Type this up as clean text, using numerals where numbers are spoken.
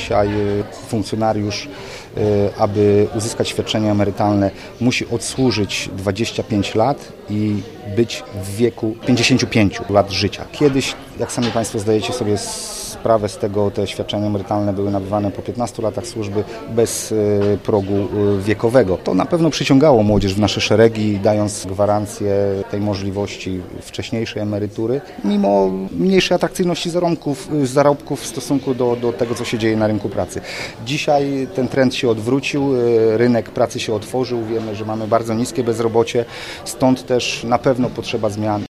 dzisiaj funkcjonariusz, aby uzyskać świadczenie emerytalne, musi odsłużyć 25 lat i być w wieku 55 lat życia. Kiedyś, jak sami Państwo zdajecie sobie sprawę z tego, te świadczenia emerytalne były nabywane po 15 latach służby bez progu wiekowego. To na pewno przyciągało młodzież w nasze szeregi, dając gwarancję tej możliwości wcześniejszej emerytury, mimo mniejszej atrakcyjności zarobków w stosunku do tego, co się dzieje na rynku pracy. Dzisiaj ten trend się odwrócił, rynek pracy się otworzył, wiemy, że mamy bardzo niskie bezrobocie, stąd też na pewno potrzeba zmian.